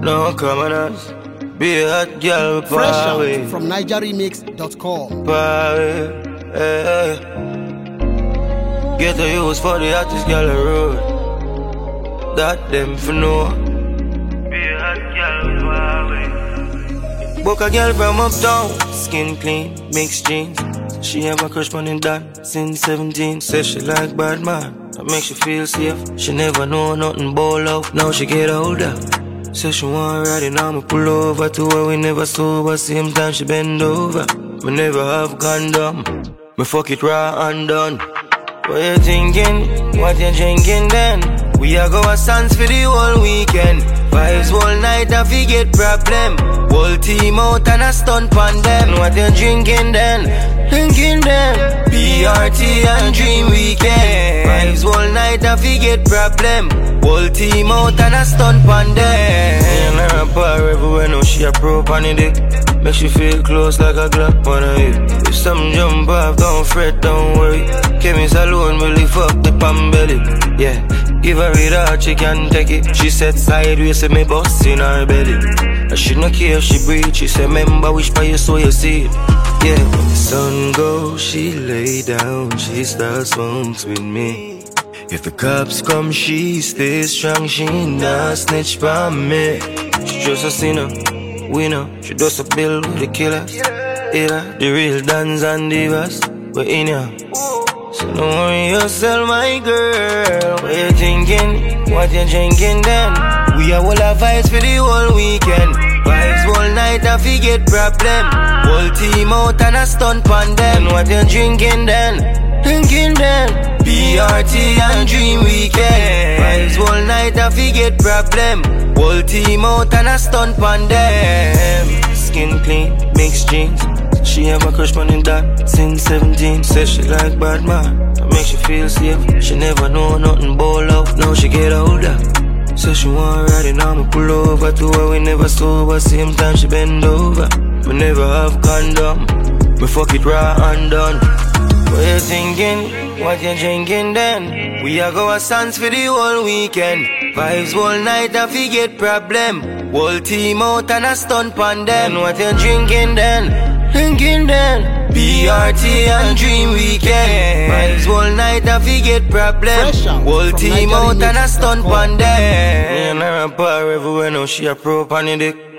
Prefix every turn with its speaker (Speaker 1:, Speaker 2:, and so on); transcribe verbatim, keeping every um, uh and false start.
Speaker 1: no commoners. Be a hot girl,
Speaker 2: Fresh
Speaker 1: power.
Speaker 2: out from niger remix dot com.
Speaker 1: Power, eh. Get a use for the hottest girl on the road. That them for know. Be a hot girl, power. Book a girl from uptown, skin clean, mixed jeans. She have a crush on him done since seventeen. Says she like bad man, that makes you feel safe. She never know nothing ball out, now she get older. Says she want riding, I'ma pull over to her, we never sober. Same time she bend over. Me never have condom, me fuck it raw and done. What you thinking? What you drinking then? We a go a sans for the whole weekend. Vibes all night and we get problem. Whole team out and a stunt pan them. What you drinking then? Drinking then. P R T and dream weekend. Vibes all night and we get problem. Whole team out and a stunt pan them. And I rap her everywhere, now she a pro pan the dick. Makes you feel close like a Glock on her hip. If something jump off, don't fret, don't worry. Chemist alone will lift up the pan belly. Yeah, give her it out, she can take it. She said sideways, say me bust in her belly. I should not care if she breathe. She said, remember wish by you so you see it. Yeah, when the sun goes, she lay down. She starts funks with me. If the cops come, she stays strong. She not snitch by me. She just a sinner, winner. She does a bill with the killers. Yeah, the real dons and divas. We're in here. So don't worry yourself, my girl. What you thinking? What you drinking then? We are all our vibes for the whole weekend. Vibes all night and we get problem. Whole team out and a stunt pan them. What you drinking then? Drinking then. P R T and dream weekend. Vibes all night and we get problem. Whole team out and a stunt pan them. Skin clean, mixed jeans. She have a crush on him that since seventeen. Says she like bad man, that makes you feel safe. She never know nothing ball out, now she get older. Says she want riding, I'ma pull over to her, we never sober. Same time she bend over. We never have condom, we fuck it raw and done. What you thinking? What you drinking then? We a go a sans for the whole weekend. Vibes all night and we get problem. Whole team out and a stunt pan them. What you drinking then? Drinking then. P R T and dream weekend. Vibes all night and we get problem. Whole team out and a stunt pan them. And I rap her everywhere, now she a pro pan the dick.